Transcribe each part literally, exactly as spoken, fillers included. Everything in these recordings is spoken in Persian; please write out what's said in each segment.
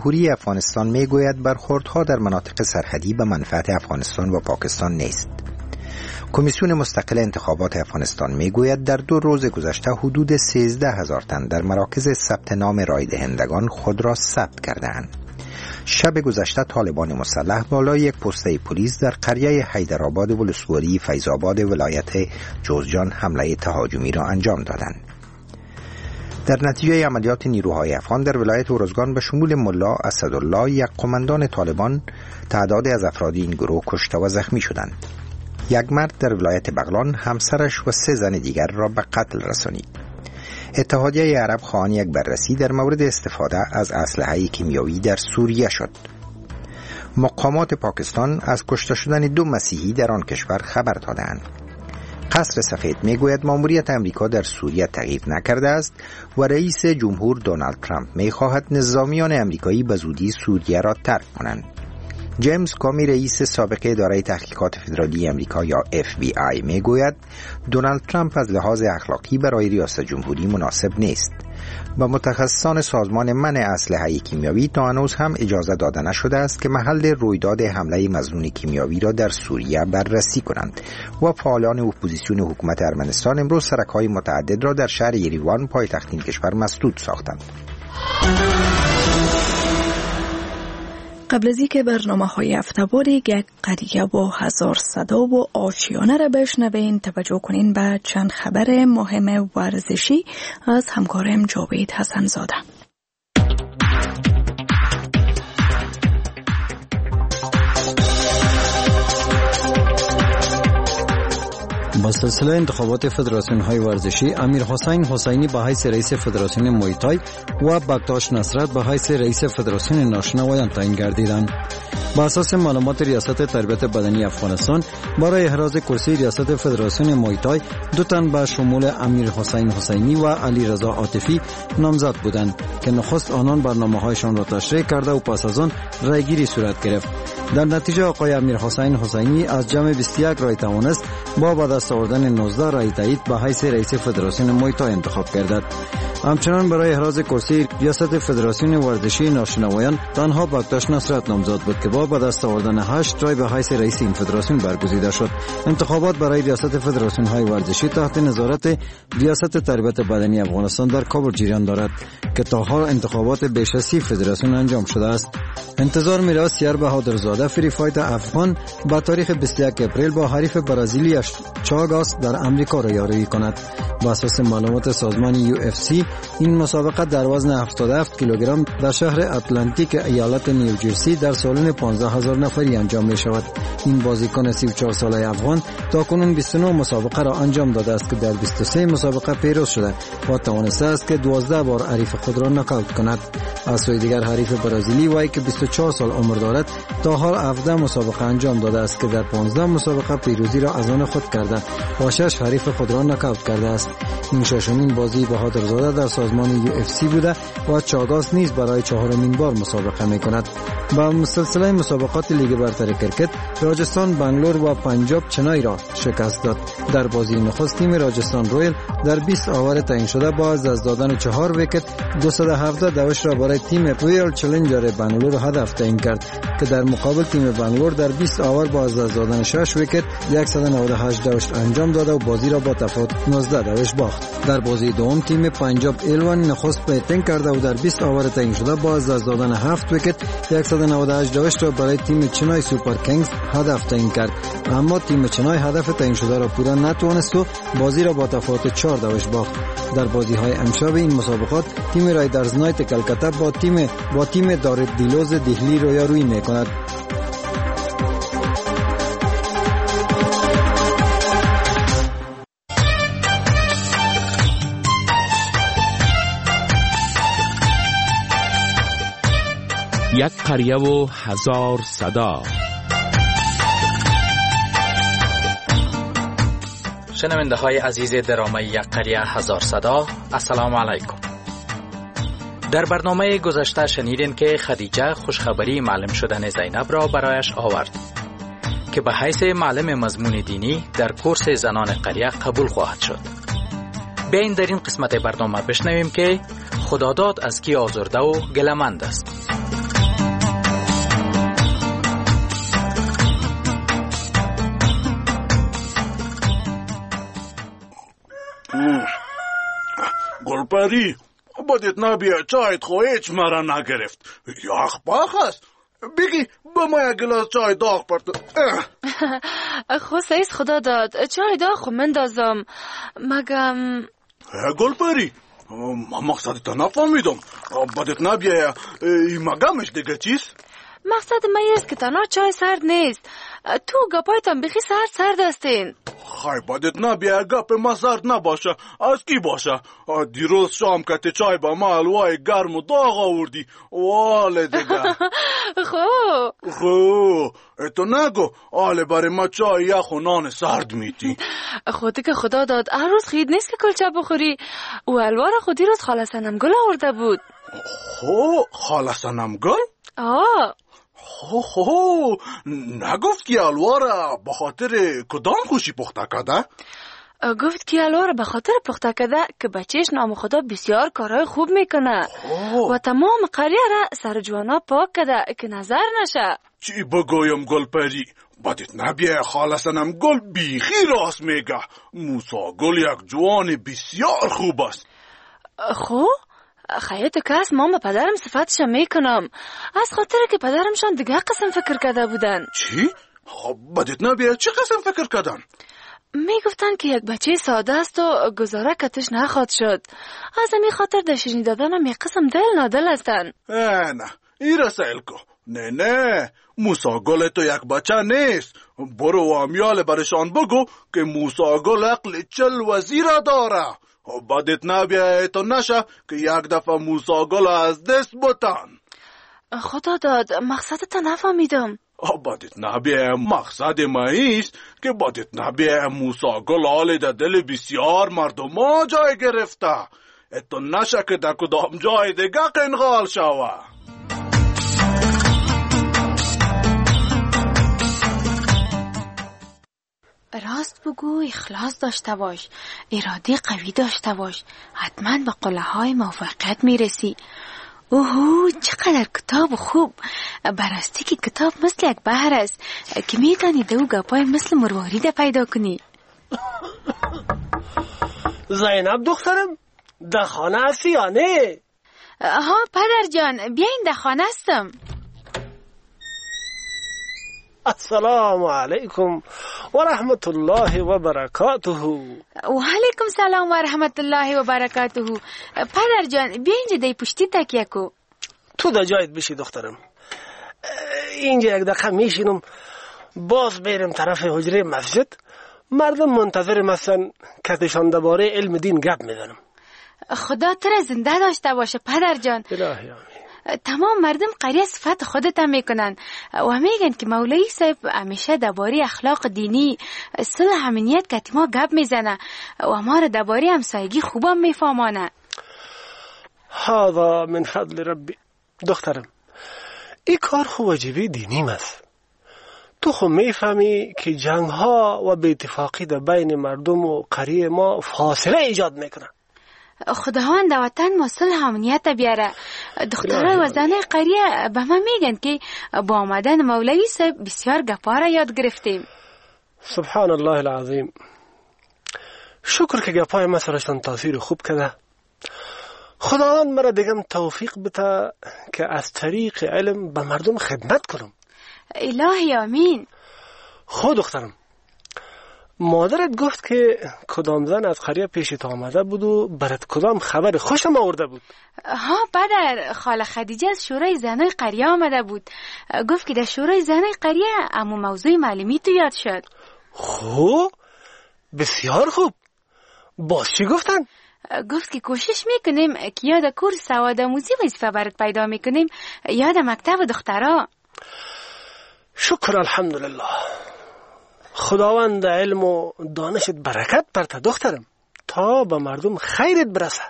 جمهوری افغانستان میگوید برخوردها در مناطق سرحدی به منفعت افغانستان و پاکستان نیست. کمیسیون مستقل انتخابات افغانستان میگوید در دو روز گذشته حدود سیزده هزار تن در مراکز ثبت نام رای دهندگان خود را ثبت کردند. شب گذشته طالبان مسلح بالای یک پسته پلیس در قریه حیدرآباد ولسوالی فیض‌آباد ولایت جوزجان حمله تهاجمی را انجام دادند. در نتیجه عملیات نیروهای افغان در ولایت ارزگان به شمول ملا اسدالله یک قماندان طالبان تعدادی از افراد این گروه کشته و زخمی شدند. یک مرد در ولایت بغلان همسرش و سه زن دیگر را به قتل رسانید. اتحادیه عرب خواهان یک بررسی در مورد استفاده از اسلحه کیمیایی در سوریه شد. مقامات پاکستان از کشته شدن دو مسیحی در آن کشور خبر دادند. قصر سفید میگوید ماموریت امریکا در سوریه تغییر نکرده است و رئیس جمهور دونالد ترامپ میخواهد نظامیان امریکایی به زودی سوریه را ترک کنند. جیمز کامی رئیس سابق اداره تحقیقات فدرالی امریکا یا اف بی آی میگوید دونالد ترامپ از لحاظ اخلاقی برای ریاست جمهوری مناسب نیست. با متخصصان سازمان منع اسلحه کیمیایی تا هنوز هم اجازه داده نشده است که محل رویداد حمله مظنون کیمیایی را در سوریه بررسی کنند و فعالان اپوزیسیون حکومت ارمنستان امروز سرک‌های متعدد را در شهر یریوان پایتخت این کشور مسدود ساختند. قبل از اینکه برنامه‌های هفته‌واری یک قریه با هزار صدا و آشیانه را بشنوین، توجه کنین به چند خبر مهم ورزشی از همکارم جاوید حسن زاده. با سلسله انتخابات فدراسیون های ورزشی، امیر حسین حسینی به حیث رئیس فدراسیون مویتای و بکتاش نصرت به حیث رئیس فدراسیون ناشنوایان تعیین گردیدند. با اساس معلومات ریاست تربیت بدنی افغانستان، برای احراز کرسی ریاست فدراسیون مویتای دو تن به شمول امیر حسین حسینی و علی رضا عاطفی نامزد بودند که نخست آنان برنامه‌هایشان را تشریح کرده و پس از آن رایگیری صورت گرفت. در نتیجه آقای امیر حسین حسینی از جمع بیست و یک رای توانست با به دست آوردن نوزده رای تایید به حیث رئیس فدراسیون مویتای انتخاب گردد. همچنان برای احراز کرسی ریاست فدراسیون ورزشی ناشنوایان تنها بکتاش نصرت نامزد بود که با به دست آوردن هشت رای به حیث رئیس این فدراسیون برگزیده شد. انتخابات برای ریاست فدراسیون های ورزشی تحت نظارت ریاست تربیت بدنی افغانستان در کابل جریان دارد که تا حال انتخابات بیش از سی فدراسیون انجام شده است. انتظار می‌رود سیر بهادرزاده فری فایت افغان با تاریخ بیست و یک اپریل با حریف برزیلیش چاگاس در امریکا را یاریگی کند. با اساس معلومات سازمان یو اف سی، این مسابقه در وزن هفتاد و هفت کیلوگرم در شهر اتلانتیک ایالت نیوجرسی در سالن پانزده هزار نفری انجام می شود. این بازیکن سی و چهار ساله افغان تاکنون بیست و نه مسابقه را انجام داده است که در بیست و سه مسابقه پیروز شده و توانسته است که دوازده بار حریف خود را ناکاوت کند. از سوی دیگر حریف برزیلی وی که بیست و چهار سال عمر دارد تا حال هفده مسابقه انجام داده است که در پانزده مسابقه پیروزی را از آن خود کرده و شش حریف خود را ناکاوت کرده است. این ششمین بازی بهادرزاده در سازمان یو اف سی بوده و چاگاس نیز برای چهارمین بار مسابقه می کند. با سلسله مسابقات لیگ برتر کرکت، راجستان بنگلور و پنجاب چنای را شکست داد. در بازی نخست تیم راجستان رویل در بیست آور تعیین شده با از دادن چهار ویکت دویست و هفده دوش را برای تیم رویل چالنجر بنگلور هدف تعیین کرد که در مقابل تیم بنگلور در بیست آور با از دادن شش ویکت صد و نود و هشت دوش انجام داد و بازی را با تفاوت نوزده دوش باخت. در بازی دوم تیم پنجاب ایلوان نخست بیتینگ کرده و در بیست آور تعیین شده با از دادن هفت ویکت صد و نود و هشت دوش را برای تیم چنای سوپر کینگز هدف تعیین کرد، اما تیم چنای هدف تعیین شده را پورا نتوانست و بازی را با تفاوت چهار دوش باخت. در بازی های امشب این مسابقات تیم رایدرز نایت کلکته با تیم با تیم دارت دیلوز دهلی رویارویی میکند. یک قریه و هزار صدا. شنونده های عزیز درامه یک قریه هزار صدا، السلام علیکم. در برنامه گذشته شنیدین که خدیجه خوشخبری معلم شدن زینب را برایش آورد که به حیث معلم مضمون دینی در کورس زنان قریه قبول خواهد شد. بیاین در این قسمت برنامه بشنویم که خداداد از کی آزرده و گله‌مند است. گلپری بدت نبیه چایت خو هیچ مرا نگرفت. یخ پاخ است. بگی با ما یک گلاس چای داغ پرت. خو سیز خدا داد چای داغ خو مندازم مگم. گلپری مقصد تا نفهمیدم. بدت نبیه مگمش دیگه چیست؟ مقصد من است که تنها چای سرد نیست. تو گپایتان بخی سرد سرد هستین. خای بدت نبیه گپ ما سرد نباشه. از کی باشه؟ دیروز شام که چای با ما حلوای گرم و داغ آوردی. واله دیگه. خو خو تو نگو آله برای ما چای یخ و نان سرد میتی. خودی که خدا داد هر روز خید نیست که کلچه بخوری. او حلوا را خودی روز خاله صنم گل آورده بود. خو خاله صنم گل؟ آه خو خو نگفت که حلوا را به خاطر کدام خوشی پخته کرده؟ گفت که حلوا را به خاطر پخته کرده که بچهش نام خدا بسیار کارهای خوب میکنه و تمام قریه را سر جوانا پاک کرده که نظر نشه. چی بگویم گلپری؟ بدت نبیه خاله صنم گل بیخی راست میگه. موسی گل یک جوان بسیار خوب است. خو خیلی کس مام پدرم صفتشم میکنم از خاطر که پدرمشان دیگه قسم فکر کرده بودن. چی؟ بدت نبیه چی قسم فکر کردن؟ میگفتن که یک بچه ساده است و گزاره کتش نخواد شد. از امی خاطر در شیرینی دادنم یک قسم دل نادل هستن. نه ای رسیل کو. نه نه موسی گل تو یک بچه نیست. برو و امیال برشان بگو که موسی گل عقل چل وزیر داره. بدت نبیه تو نشه که یک دفعه موسی گل از دست بتن. خدا داد مقصدت نفهمیدم. بدت نبیه مقصد ما ایست که بدت نبیه موسی گل حال در دل بسیار مردم ها جای گرفته. تو نشه که در کدام جای دیگه قنغال شوه. راست بگو اخلاص داشته باش، اراده قوی داشته باش، حتما به قله های موفقیت میرسی. اوهو چقدر کتاب خوب. براستی که کتاب مثل یک بحر است که میتونی دو گپای مثل مروارید پیدا کنی. زینب دخترم در خانه هستی یا نه؟ ها پدر جان بیاین در خانه هستم. السلام علیکم و رحمت الله و برکاته. و علیکم سلام و رحمت الله و برکاته. پدر جان بیا اینجا دی پشتی تکیه کو. تو دا جایت بشی دخترم. اینجا یک دقیقه میشینم باز بیرم طرف حجره مسجد. مردم منتظر مثلا کتشان درباره علم دین گپ میزنم. خدا تو را زنده داشته باشه پدر جان. الهی آمین. تمام مردم قریه صفت خودت هم میکنن و میگن که مولوی صاحب همیشه درباره اخلاق دینی صلح امنیت که ما گپ میزنه و ما را درباره همسایگی خوبم میفهمانه. هذا من فضل ربی. دخترم این کار خوب واجبی دینی است. تو خو میفهمی که جنگ ها و بی‌اتفاقی در بین مردم و قریه ما فاصله ایجاد میکنه. خداوند وطن ما صلح امنیت بیاره. دخترای و زنای قریه به ما میگن که با آمدن مولوی صاحب بسیار گپا یاد گرفتیم. سبحان الله العظیم. شکر که گپای ما سرشتن تاثیر خوب کرده. خداوند مرا دیگم توفیق بده که از طریق علم به مردم خدمت کنم. الهی آمین. خود دخترم مادرت گفت که کدام زن از قریه پیشت آمده بود و برات کدام خبر خوشم آورده بود؟ ها پدر خاله خدیجه از شورای زنای قریه آمده بود. گفت که در شورای زنای قریه اما موضوع معلومی تو یاد شد. خوب بسیار خوب. باز چی گفتن؟ گفت که کوشش میکنیم که یاد کورس سوادآموزی وظیفه برات پیدا میکنیم یاد مکتب دخترها. شکر الحمدلله. خداوند علم و دانشت برکت برته دخترم تا به مردم خیرت برسه.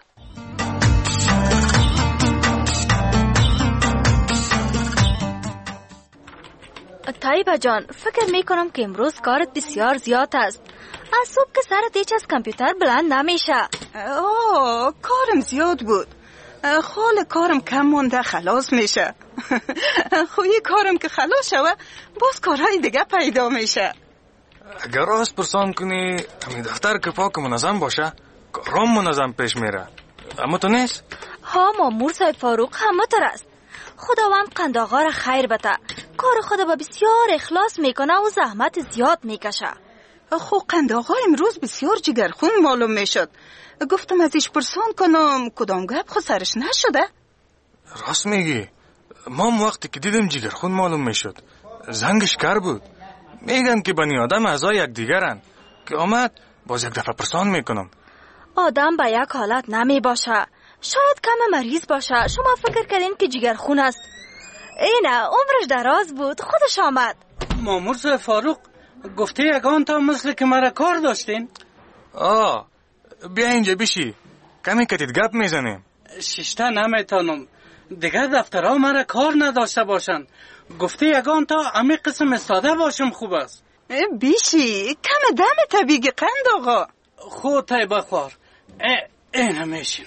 طیبه جان فکر میکنم که امروز کارت بسیار زیاد است. از صبح که سرت هیچ از کامپیوتر بلند نمیشه. اوه کارم زیاد بود. خال کارم کم مونده خلاص میشه. خوی کارم که خلاص شوه باز کارهای دیگه پیدا میشه. اگر راست پرسان کنی همین دفتر که پاک منظم باشه کارام منظم پیش میره. اما تو نیست؟ ها مامور صاحب فاروق همه تر است. خداوند قند آقا را خیر بده. کار خدا با بسیار اخلاص میکنه و زحمت زیاد میکشه. خو قند آقا امروز بسیار جگرخون معلوم میشد. گفتم ازش پرسان کنم کدام گپ خود سرش نشده؟ راست میگی. ما وقتی که دیدم جگرخون معلوم میشد زنگش کار بود. میگن که بنی آدم اعضای یک دیگرن که آمد باز یک دفعه پرسان میکنم. آدم به یک حالت نمی باشه. شاید کم مریض باشه. شما فکر کردین که جگرخون است. اینه عمرش دراز بود خودش آمد. مامور صاحب فاروق گفته یگان تا مثل که مرا کار داشتین. آه بیا اینجا بشی کمی کتید گپ میزنیم. ششته نمیتانم دیگر دفترها مرا کار نداشته باشند. گفته یگان تا امی قسم استاده باشم خوب است. بیشی کم دم طبیعی قند آقا. خود تایبه خوار اینه میشینم.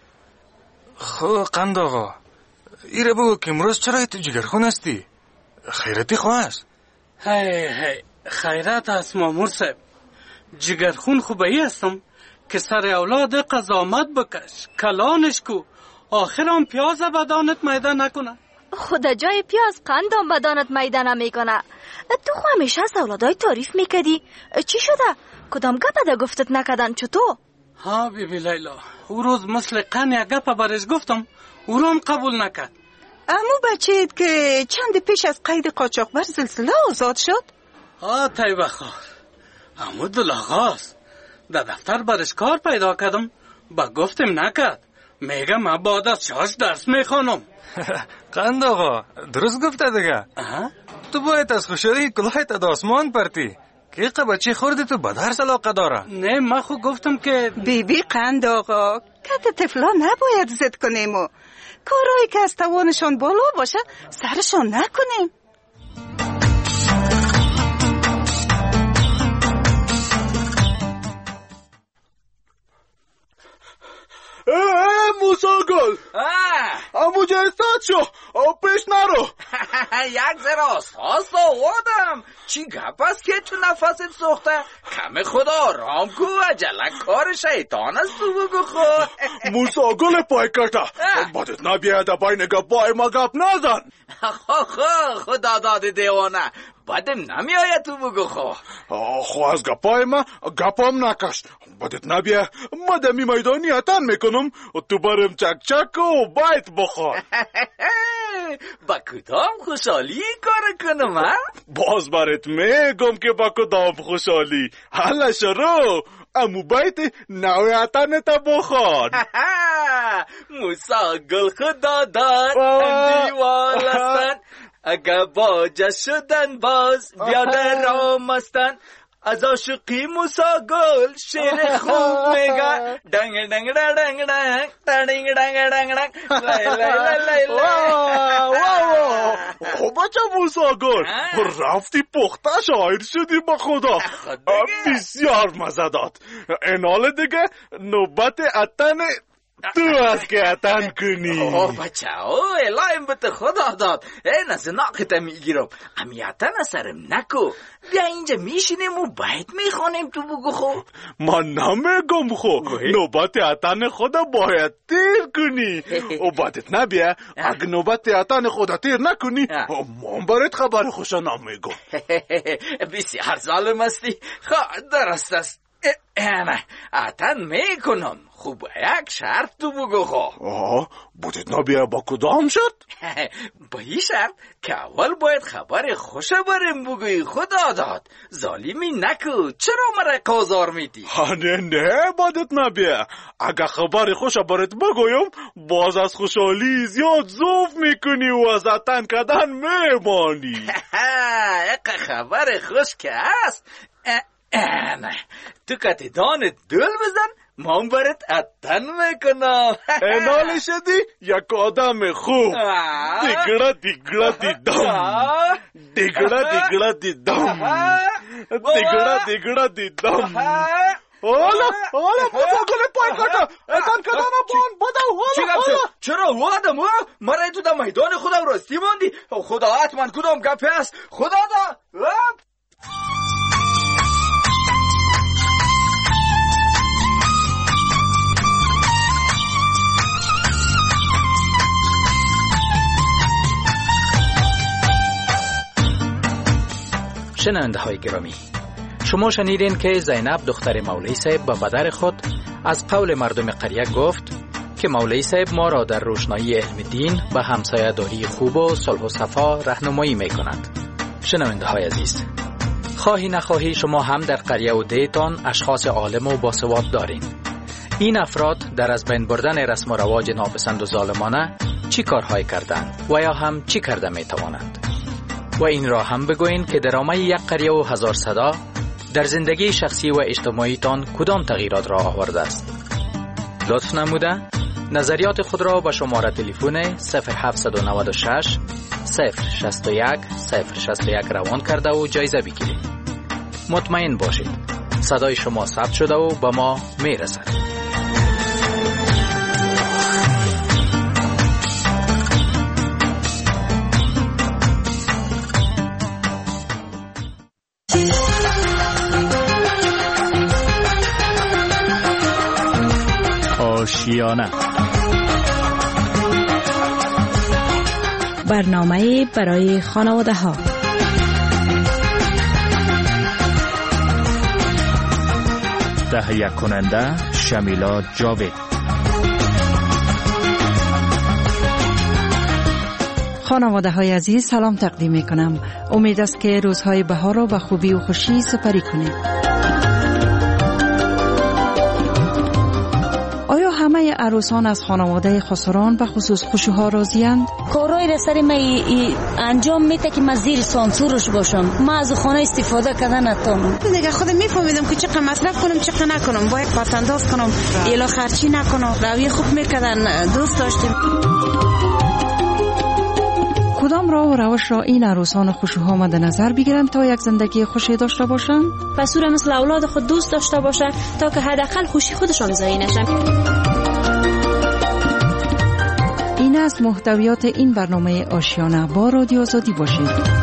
خو قند آقا ایره بگو که امروز چرا تو جگرخون هستی؟ خیرتی خواه است؟ هی هی خیرت است مامور صاحب. جگرخون خوبه هستم که سر اولاد قضامت بکش کلانش کو آخر هم پیاز بدانت میده نکنه. خدا جای پیاز قندم بدانت میده نمیکنه. تو خو همیشه از اولادای تعریف میکدی. چی شده؟ کدام گپ ده گفتت نکدن چطور؟ ها بی بی لیلا او روز مثل قن یک گپ برش گفتم او رو هم قبول نکرد. امو بچه‌ت که چند پیش از قید قاچاقبر زلزله آزاد شد؟ ها طیبه خوار امو دلاغاست. در دفتر برش کار پیدا کردم با گفتم نکرد. میگم من بعد از شاش درس میخوانم. قند آقا درست گفته دیگه. تو باید از خوشحالی کلاهت از آسمان پرتی که بچه خوردی تو به درس علاقه داره. نه من خود گفتم که بی بی قند آقا کت طفلا نباید زد کنیم و کارهایی که از توانشان بالا باشه سرشان نکنیم. اه موسا گل امو جا استاد شو پیش نرو. یک ذره ساز آوردم. چی گپ است که تو نفست سوخته؟ کم خدا رام کو عجله کار شیطان است تو بگو خود. موسا گل پای کتا بدت نبیاده بای نگه بای ما گپ نزن. خو خو خدا داده دیوانه بدم نمیآید تو بگو خو. خو از گپای ما گپام نکش. بدت نبیه مدمی میدانی اتن میکنم تو برم چک چک و بایت بخور. با کدام خوشحالی کار کنم ها؟ باز برات میگم که با کدام خوشحالی. حالا شروع امو بایت نوی اتن تا بخور. موسا گل خدا دار دیوال هستن اگه باجه شدن باز بیاده رام هستن. از عاشقی موسا گل شعر خوب میگه دنگ دنگ دنگ دنگ دنگ دنگ دنگ دنگ لای لای لای لای. خب بچه موسا گل رفتی پخته شاعر شدی با خدا. بسیار مزه داد. این حال دیگه نوبت اتن تو از که اتن کنی. اوه بچه اوه الایم بت خدا داد. این از ناقتا میگیرم امی اتن سرم نکو. بیا اینجا میشینیم و باید میخوانیم تو بگو خو. من نمیگم خو نوبت اتن خدا باید تیر کنی. و بعدت نبیه اگه نوبت اتن خدا تیر نکنی من برات خبر خوشا نمیگم. بسیار ظالم هستی. خب درست است. نه اتن میکنم. خوب یک شرط تو بگو خو. آه بودت نبیه با کدام شد؟ با این شرط که اول باید خبر خوش برم بگوی خدا داد. ظالمی نکو چرا مرا کازار میدی؟ نه نه بودت نبیه اگه خبر خوش برات بگویم باز از خوشحالی زیاد زوف میکنی و از اتن کدن میمانی. اگه خبر خوش که هست نه تو کتی دانت دل بزن من برات اتن میکنم. انال شدی یک آدم خوب. دیگره دیگره دیدم دیگره دیگره دیدم دیگره دیگره دیدم. حالا حالا موسا گل پای کتا اتن کدن بان بدو. حالا حالا چرا وادم مرا تو در میدان خودم راستی ماندی. خدا حتما کدام گپه است خدا دا. شنونده های گرامی، شما شنیدین که زینب دختر مولوی صاحب به پدر خود از قول مردم قریه گفت که مولوی صاحب ما را در روشنایی علم دین به همسایه‌داری خوب و صلح و صفا راهنمایی می‌کند. شنونده های عزیز، خواهی نخواهی شما هم در قریه و دیتان اشخاص عالم و باسواد دارین. این افراد در از بین بردن رسم و رواج ناپسند و ظالمانه چی کارهای کردند و یا هم چی کرده می‌توانند؟ و این را هم بگوین که درآمد یک قریه و هزار صدا در زندگی شخصی و اجتماعی تان کدام تغییرات را آورده است؟ لطف نموده نظریات خود را به شماره تلفن صفر هفت نه شش صفر شصت و یک صفر شصت و یک روان کرده و جایزه بگیرید. مطمئن باشید صدای شما ثبت شده و به ما میرسد. آشیانه، برنامه برای خانواده ها. تهیه کننده شمیلا جاوید. خانواده های عزیز سلام تقدیم می کنم. امید است که روزهای بهار را به خوبی و خوشی سپری کنید. آیا همه عروسان از خانواده خسران به خصوص خشوها راضی‌اند؟ کارهای را سر من انجام میده که من زیر سانسورش باشم. من از خانه استفاده کردن نتونم. دیگه خودم میفهمیدم که چقدر مصرف کنم چقدر نکنم، باید پسنداز کنم، الا خرچی نکنم. روی خوب میکردن، دوست داشتیم. کدام راه و روش را این عروسان خشوها مد نظر بگیرند تا یک زندگی خوشی داشته باشند؟ پسور مثل اولاد خود دوست داشته باشند تا که حداقل خوشی خودشان ضایع نشن. این است محتویات این برنامه آشیانه. با رادیو آزادی باشید.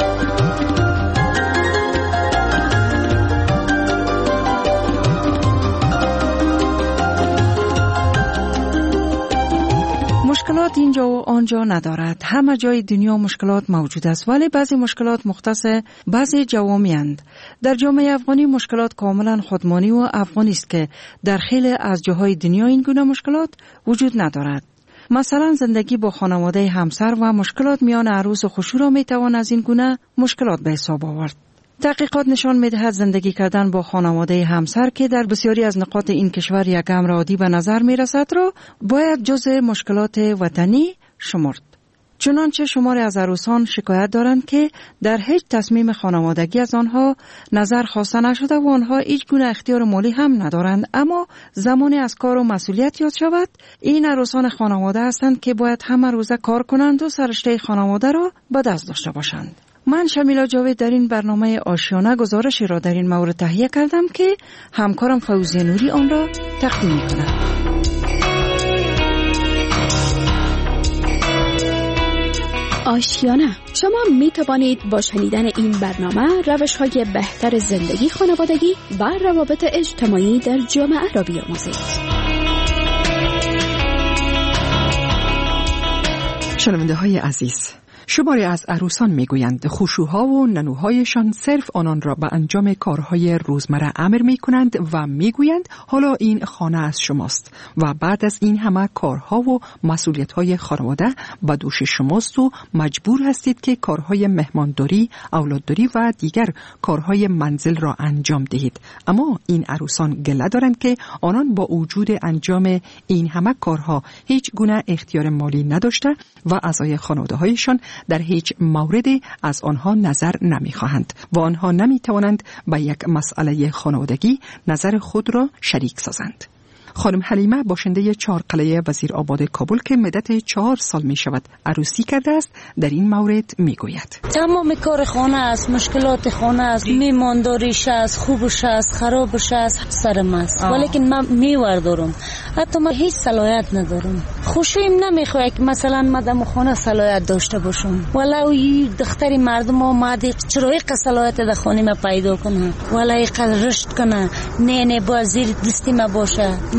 مشکلات اینجا و آنجا ندارد. همه جای دنیا مشکلات موجود است، ولی بعضی مشکلات مختص بعضی جوامع اند. در جامعه افغانی مشکلات کاملا خودمانی و افغانی است که در خیلی از جاهای دنیا این گونه مشکلات وجود ندارد. مثلا زندگی با خانواده همسر و مشکلات میان عروس و خشو را میتوان از این گونه مشکلات به حساب آورد. تحقیقات نشان می‌دهد زندگی کردن با خانواده همسر که در بسیاری از نقاط این کشور یک امر عادی به نظر می‌رسد را باید جزء مشکلات وطنی شمرد. چنانچه شماری از عروسان شکایت دارند که در هیچ تصمیم خانوادگی از آنها نظر خواسته نشده و آنها هیچ گونه اختیار مالی هم ندارند، اما زمانی از کار و مسئولیت یاد شود این عروسان خانواده هستند که باید همه روزه کار کنند و سررشته خانواده را به دست داشته باشند. من شمیلا جاوید در این برنامه آشیانه گزارشی را در این مورد تهیه کردم که همکارم فوزیه نوری آن را تقدیم می‌کند. آشیانه، شما می توانید با شنیدن این برنامه روش‌های بهتر زندگی خانوادگی و روابط اجتماعی در جامعه را بیاموزید. شنونده های عزیز، شماری از عروسان میگویند خشوها و ننوهایشان صرف آنان را به انجام کارهای روزمره امر میکنند و میگویند حالا این خانه از شماست و بعد از این همه کارها و مسئولیت‌های خانواده به دوش شماست و مجبور هستید که کارهای مهمانداری، اولادداری و دیگر کارهای منزل را انجام دهید. اما این عروسان گله دارند که آنان با وجود انجام این همه کارها هیچ گونه اختیار مالی نداشته و اعضای خانواده‌هایشان در هیچ موردی از آنها نظر نمی‌خواهند و آنها نمی‌توانند به یک مسئله خانوادگی نظر خود را شریک سازند. خانم حلیمه باشنده چهارقلعه وزیرآباد کابل که مدت چهار سال می شود عروسی کرده است در این مورد می گوید. تمام کار خانه است، مشکلات خانه است، میمانداریش است، خوبش است، خرابش است، سرم است. ولیکن من میوردارم، حتی من هیچ صلاحیت ندارم. خوشیم نمیخواد که مثلا مدام خانه صلاحیت داشته باشم. ولو دختری مردم اومد چرا یک صلاحیت در خانه ما پیدا کنه، ولای قدر رشد کنه، نه نه با زیر دستی ما باشه.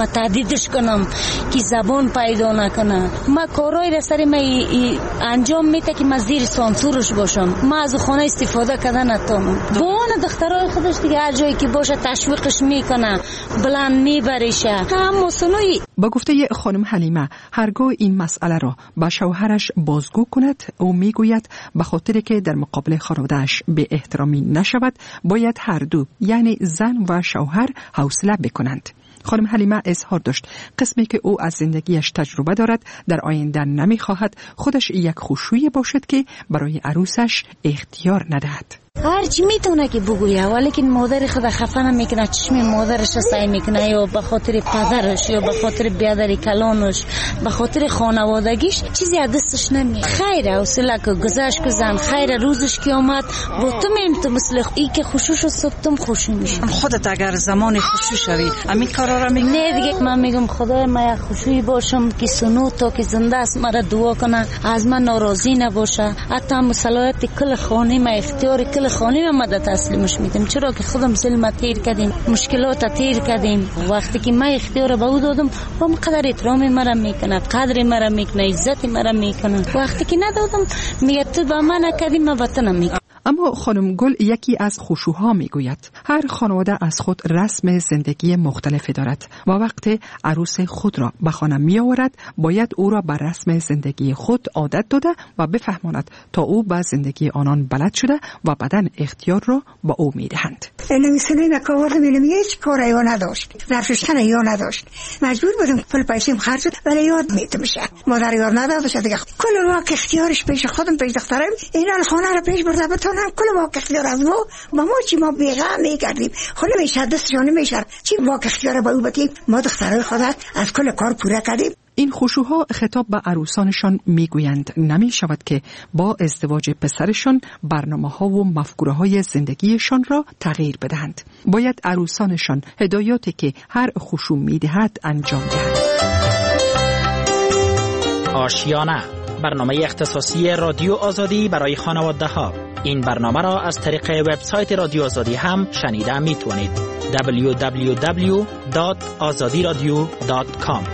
نکنه، تهدیدش کنم که زبان پیدا نکنه. ما کارهای را سر ما انجام میده که من زیر سانسورش باشم. ما از خانه استفاده کردن نتونم. با اون دخترای خودش دیگه هر جایی که باشه تشویقش میکنه، بلند میبریشه. هم مصنوعی. با گفته خانم حلیمه هرگاه این مسئله را با شوهرش بازگو کند، او میگوید به خاطر که در مقابل خانواده‌اش به احترامی نشود، باید هر دو یعنی زن و شوهر حوصله بکنند. خانم حلیمه اظهار داشت قسمی که او از زندگیش تجربه دارد در آینده نمیخواهد خودش یک خوشویی باشد که برای عروسش اختیار ندهد. هرچی میتونه که بگویه، ولیکن مادر خود خفه نمیکنه، چشم مادرش سعی میکنه یا به خاطر پدرش یا به خاطر بیادر کلانش، به خاطر خانوادگیش چیزی از دستش نمیاد. خیره حوصله که گذشت که زن، خیره روزش که آمد با تو میم تو مثل ای که خوشوش و صبتم خوشی میشه. خودت اگر زمان خوشی شوی همین کارا را میگم. نه دیگه من میگم خدای من خوشی باشم که سنو تا که زنده است مرا دعا کنه، از من ناراضی نباشه. حتی مسئولیت کل خانه ما اختیار کل خانه ما مدد تسلیمش میدم، چرا که خودم ظلم تیر کردیم، مشکلات تیر کردیم. وقتی که من اختیار به او دادم، با قدر احترام مرا میکنه، قدر مرا میکنه، عزت مرا میکنه. وقتی که ندادم میگه تو با من نکردی، من به تو نمیکنم. اما خانم گل یکی از خشوها میگوید هر خانواده از خود رسم زندگی مختلفی دارد و وقتی عروس خود را به خانه می آورد باید او را به رسم زندگی خود عادت داده و بفهماند تا او به زندگی آنان بلد شده و بعدن اختیار را با او می دهند. نمی‌سنی نکاوردم اینم هیچ کاری یا نداشت، ظرفشتن یا نداشت، مجبور بودم پول پیسیم خرج ولی یاد میتمشه. مادر یاد نداشت دیگه. کل وقت اختیارش پیش خودم پیش دخترم اینا خانه را پیش برده بتونم کل وقت اختیار از ما با ما چی ما بیغم میکردیم. خود میشه دستشان نمیشه چی وقت اختیار با او بتیم ما دخترای خدا از کل کار پوره کردیم. این خشوها خطاب به عروسانشان میگویند نمی شود که با ازدواج پسرشان برنامه ها و مفکوره های زندگیشان را تغییر بدهند. باید عروسانشان هدایاتی که هر خشو میدهد انجام دهند. آشیانه، برنامه اختصاصی رادیو آزادی برای خانواده ها. این برنامه را از طریق وبسایت رادیو آزادی هم شنیده می توانید. دبلیو دبلیو دبلیو دات آزادی رادیو دات کام.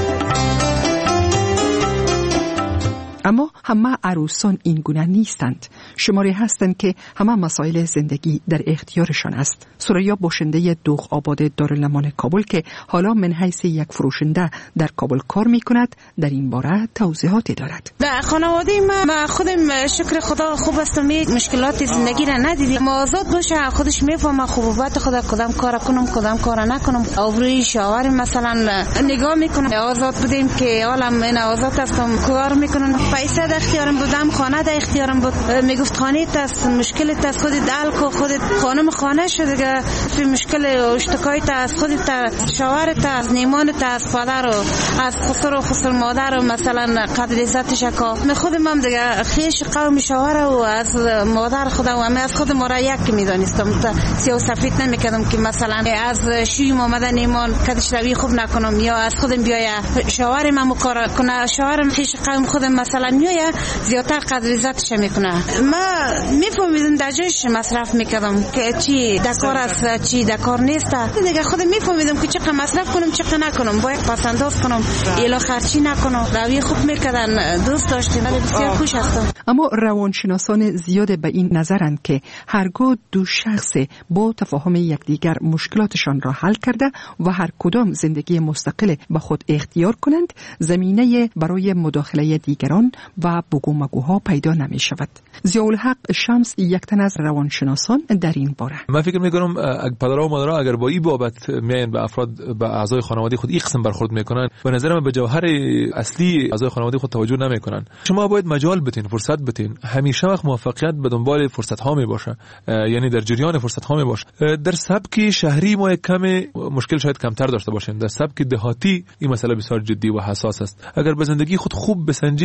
اما همه عروسان این گونه نیستند. شماری هستند که همه مسائل زندگی در اختیارشان است. سریا باشنده دوغ آباد دارالمان کابل که حالا من حیث یک فروشنده در کابل کار می کند در این باره توضیحاتی دارد. در خانواده ما ما خودم شکر خدا خوب هستم، مشکلات زندگی را ندیدیم. ما آزاد باشه خودش میفهمه خوبیت خدا، کدام کار کنم کدام کار نکنم. آوروی شاور مثلا نگاه میکنم. آزاد بودیم که حالا من آزاد هستم، کار میکنم. پیسه در اختیارم بودم، خانه در اختیارم بود. میگفت خانه است، مشکلت است، خودت حل کن، خودت خانم خانه شد دیگه. فی مشکل اشتکایت است، خودت شوهرت است، نیمانت است، پدر و از خسر و خسر مادر و مثلا قدر عزتش کا. من خودم هم دیگه خیش قوم شوهر و از مادر خودم و من از خودم را یک میدانستم. سیاه سفید نمیکردم که مثلا از شوی آمده نیمان کدش روی خوب نکنم یا از خودم بیایا شوهر من کار کنه. شوهرم خیش قوم خودم مثلا میایا زیادتر قدر عزتش میکنه. ما میفهمیدم در جایش مصرف میکردم که چی دکار است چی دکار نیست. دیگه خودم میفهمیدم که چقدر مصرف کنم چقدر نکنم، باید پسنداز کنم، الا خرچی نکنم. روی خوب میکردن، دوست داشتیم، ولی بسیار خوش هستم. اما روانشناسان زیاد به این نظرند که هرگاه دو شخص با تفاهم یکدیگر مشکلاتشان را حل کرده و هر کدام زندگی مستقل به خود اختیار کنند، زمینه برای مداخله دیگران و بگو مگوها پیدا نمی شود. ضیاءالحق شمس یک تن از روانشناسان در این باره. من فکر می کنم پدرها و مادرها اگر با این بابت میاین به افراد به اعضای خانواده خود این قسم برخورد میکنن، به نظر من به جوهر اصلی اعضای خانواده خود توجه نمیکنن. شما باید مجال بدین، فرصت بدین. همیشه وقت موفقیت به دنبال فرصت ها می باشه، یعنی در جریان فرصت ها می باشه. در سبک شهری ما کم مشکل شاید کمتر داشته باشیم، در سبک دهاتی این مسئله بسیار جدی و حساس است. اگر به زندگی خود خوب بسنجیم،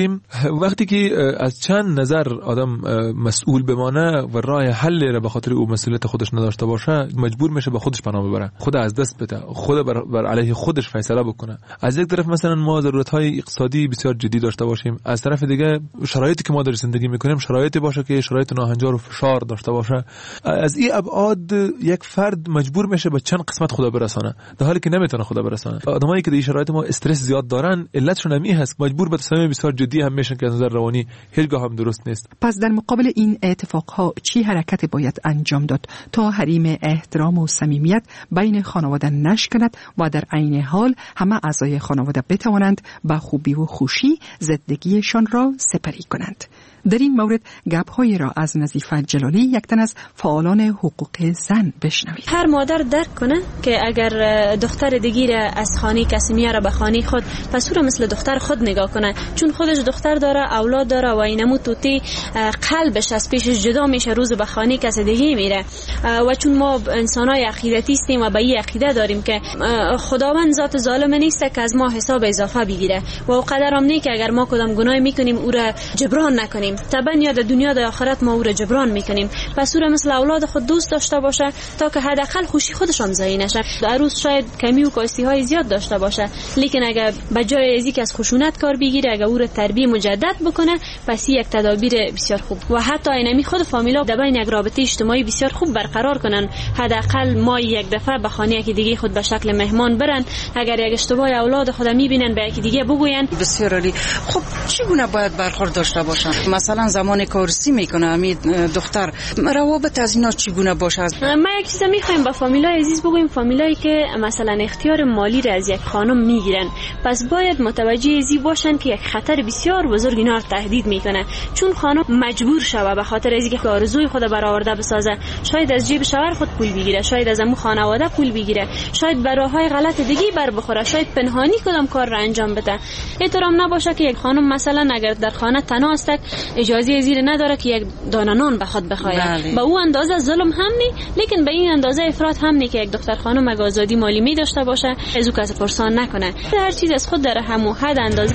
وقتی که از چند نظر آدم مسئول بمانه و راه حل را به خاطر او مسئولیت خودش نداشته باشه، مجبور میشه به خودش پناه ببره، خود از دست بده، خود بر, بر علیه خودش فیصله بکنه. از یک طرف مثلا ما ضرورت‌های اقتصادی بسیار جدی داشته باشیم، از طرف دیگه شرایطی که ما در زندگی میکنیم شرایطی باشه که شرایط ناهنجار و فشار داشته باشه. از این ابعاد یک فرد مجبور میشه به چند قسمت خدا برسانه، در حالی که نمیتونه خدا برسانه. آدمایی که در این شرایط ما استرس زیاد دارن، علتشون همین هست، مجبور به تصمیم بسیار جدی هم میشن که از نظر روانی هیچگاه هم درست نیست. پس در مقابل این اتفاقها چی حرکتی باید انجام داد تا حریم احترام و صمیمیت بین خانواده نشکند و در عین حال همه اعضای خانواده بتوانند با خوبی و خوشی زندگیشان را سپری کنند؟ در این مورد گپ‌هایی را از نظیفه جلالی، یک تن از فعالان حقوق زن، بشنوید. هر مادر درک کنه که اگر دختر دیگه از خانه کسی میاره به خانه خود، پس او را مثل دختر خود نگاه کنه، چون خودش دختر داره، اولاد داره و اینمو توتی قلبش از پیشش جدا میشه، روز به خانه کسی دیگه میره. و چون ما انسانای عقیدتی هستیم و به این عقیده داریم که خداوند ذات ظالم نیست که از ما حساب اضافه بگیره و قدرم نه که اگر ما کدام گناه میکنیم او را جبران نکنیم، طبعا یا در دنیا در آخرت ما او را جبران میکنیم. پس او را مثل اولاد خود دوست داشته باشه تا که حداقل خوشی خودش هم ضایع نشه. عروس شاید کمی و کاستی های زیاد داشته باشه، لیکن اگر بجای از اینکه از خشونت کار بگیره، اگر او را تربیت مجدد بکنه، پس یک تدابیر بسیار خوب و حتی اینمی خود فامیلا در بین یک رابطه اجتماعی بسیار خوب برقرار کنن. حداقل ما یک دفعه به خانه یکی دیگه خود به شکل مهمان برن، اگر یک اشتباه اولاد خود میبینن به یکی دیگه بگوین. بسیار عالی. خب چگونه باید برخورد داشته باشن؟ مثلا زمان کارسی میکنه امید دختر، روابط از اینا چگونه باشه؟ ما یک چیز میخوایم با فامیلای عزیز بگویم، فامیلایی که مثلا اختیار مالی را از یک خانم میگیرن، پس باید متوجه ازی باشن که یک خطر بسیار بزرگ اینا رو تهدید میکنه، چون خانم مجبور شوه به خاطر از اینکه آرزوی خود برآورده بسازه، شاید از جیب شوهر خود پول بگیره، شاید از عمو خانواده پول بگیره، شاید به راههای غلط دیگه بر بخوره، شاید پنهانی کدام کار را انجام بده. احترام نباشه که یک خانم مثلا اگر در خانه تنها است اجازه زیر نداره که یک دانه نان به خود بخواه. با او اندازه ظلم هم نی، لیکن به این اندازه افراط هم نی که یک دختر خانم اگه آزادی مالی می داشته باشه از او کسی پرسان نکنه. هر چیز از خود در همو حد اندازه.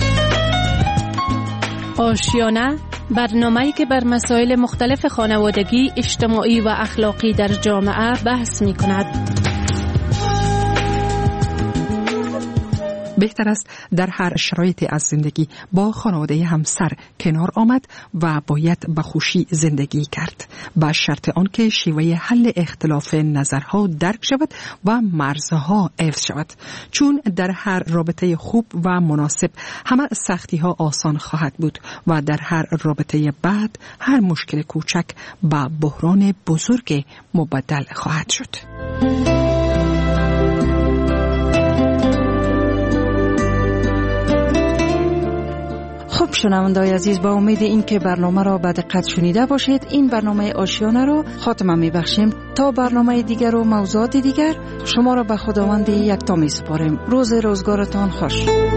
آشیانه، برنامه‌ای که بر مسائل مختلف خانوادگی، اجتماعی و اخلاقی در جامعه بحث می‌کند. بهتر است در هر شرایطی از زندگی با خانواده همسر کنار آمد و باید به خوشی زندگی کرد، با شرط آنکه شیوه حل اختلاف نظرها درک شود و مرزها حفظ شود، چون در هر رابطه خوب و مناسب همه سختی ها آسان خواهد بود و در هر رابطه بد هر مشکل کوچک به بحران بزرگ مبدل خواهد شد. خب شنونده‌های عزیز، با امید این که برنامه را به دقت شنیده باشید، این برنامه آشیانه را خاتمه می‌بخشیم. تا برنامه دیگر و موضوعات دیگر شما را به خداوند یکتا می‌سپاریم. روز روزگارتان خوش.